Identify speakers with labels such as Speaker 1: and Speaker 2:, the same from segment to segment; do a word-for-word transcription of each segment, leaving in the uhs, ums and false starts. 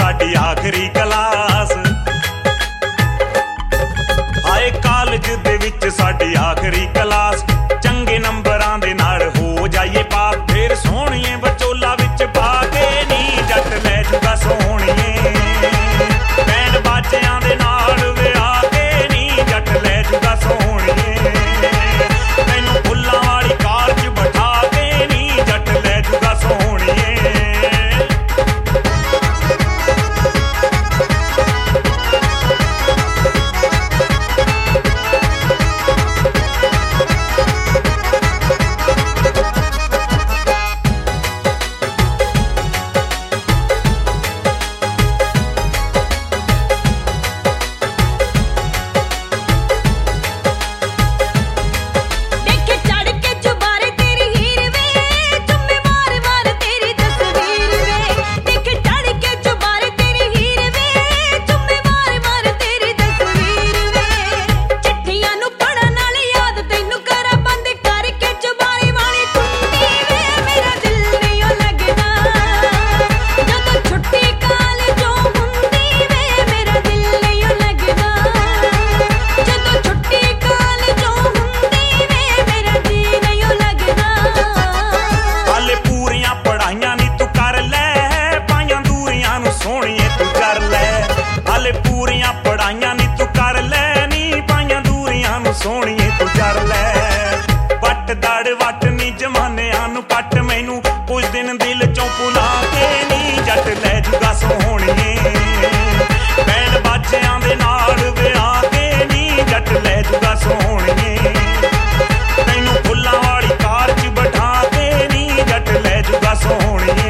Speaker 1: साडी आखिरी क्लास। हाए कालज दे विच साडी आखिरी क्लास, चंगे नंबरां दे नाल हो जाइए पास। फिर सोहणिए बचोला विच पा के नी जट लै जूगा सोहणिए, बैंड बाजियां दे नाल विआह के नी जट लै जूगा सोहणिए। तैनूं फुल्लां वाली कार च बिठा के नी जट लै जूगा सोहणिए। सोहणिए तू कर लै हाले पूरियां पढ़ाइयां नी तू कर लै नी, पाइयां दूरियां नूं सोहणिए तू कर लै। पट दड़ वट नी जमानियां नूं पट, मैनू कुछ दिन दिल चों भुला के नी जट लै जूगा सोहणिए। बैंड बाजियां दे नाल विआह के नी जट लै जूगा सोहणिए। तैनूं फुल्लां वाली कार च बिठा के नी जट लै जूगा सोहणिए।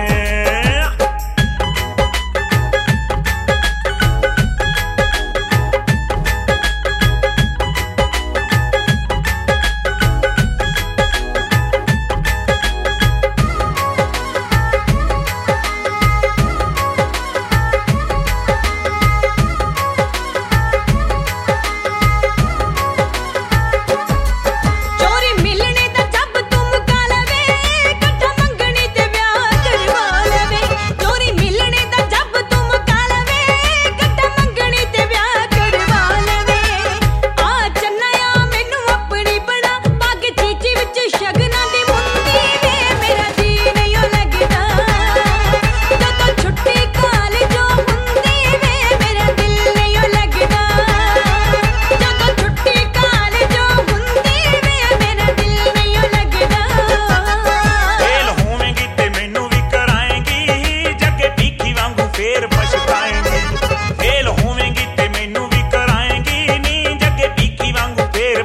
Speaker 1: फिर पछताएंगी फेल होवेंगी ते मैनू भी कराएंगी नी, जगे भीखी वांगू फिर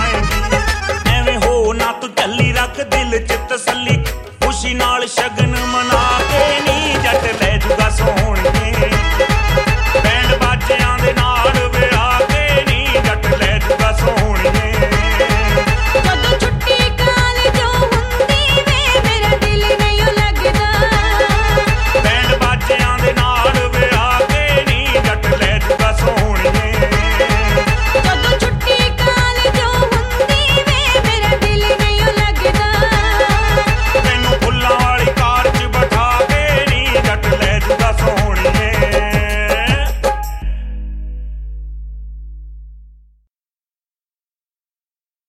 Speaker 1: पछताएंगी। एवें हो ना तू झल्ली रख दिल च तसल्ली, खुशी नाल शगन